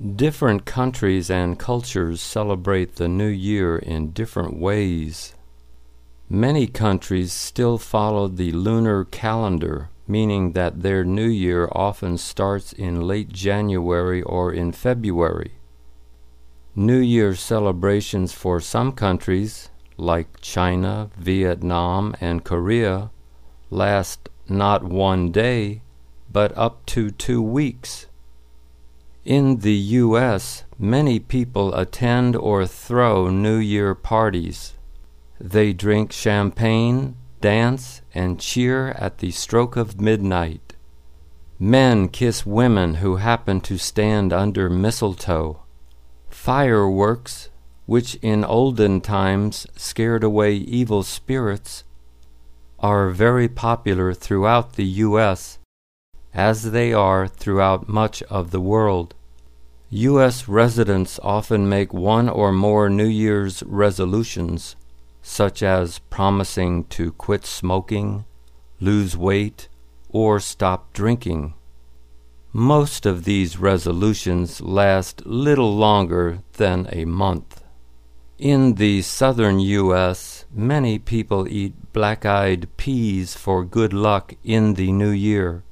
Different countries and cultures celebrate the New Year in different ways. Many countries still follow the lunar calendar, meaning that their New Year often starts in late January or in February. New Year celebrations for some countries, like China, Vietnam, and Korea, last not one day, but up to 2 weeks. In the U.S., many people attend or throw New Year parties. They drink champagne, dance, and cheer at the stroke of midnight. Men kiss women who happen to stand under mistletoe. Fireworks, which in olden times scared away evil spirits, are very popular throughout the U.S., as they are throughout much of the world. U.S. residents often make one or more New Year's resolutions, such as promising to quit smoking, lose weight, or stop drinking. Most of these resolutions last little longer than a month. In the southern U.S., many people eat black-eyed peas for good luck in the new year.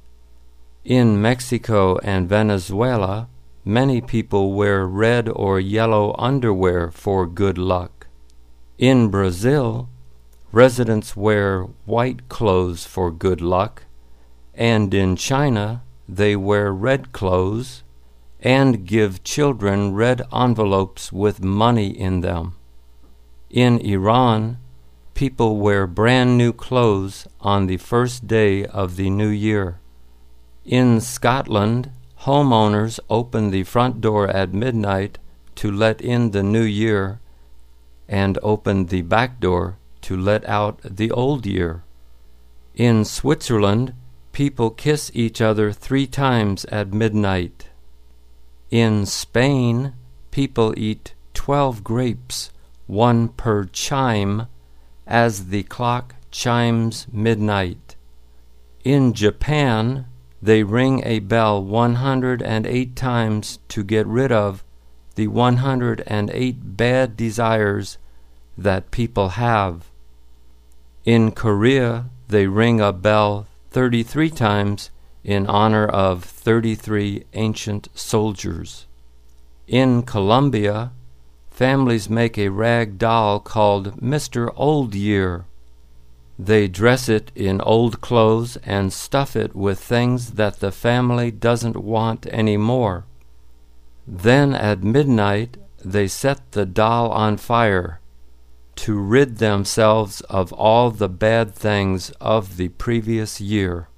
In Mexico and Venezuela, many people wear red or yellow underwear for good luck. In Brazil, residents wear white clothes for good luck, and in China, they wear red clothes and give children red envelopes with money in them. In Iran, people wear brand new clothes on the first day of the new year. In Scotland, homeowners open the front door at midnight to let in the new year and open the back door to let out the old year. In Switzerland, people kiss each other 3 times at midnight. In Spain, people eat 12 grapes, 1 per chime, as the clock chimes midnight. In Japan, they ring a bell 108 times to get rid of the 108 bad desires that people have. In Korea, they ring a bell 33 times in honor of 33 ancient soldiers. In Colombia, families make a rag doll called Mr. Old Year. They dress it in old clothes and stuff it with things that the family doesn't want anymore. Then at midnight, they set the doll on fire to rid themselves of all the bad things of the previous year.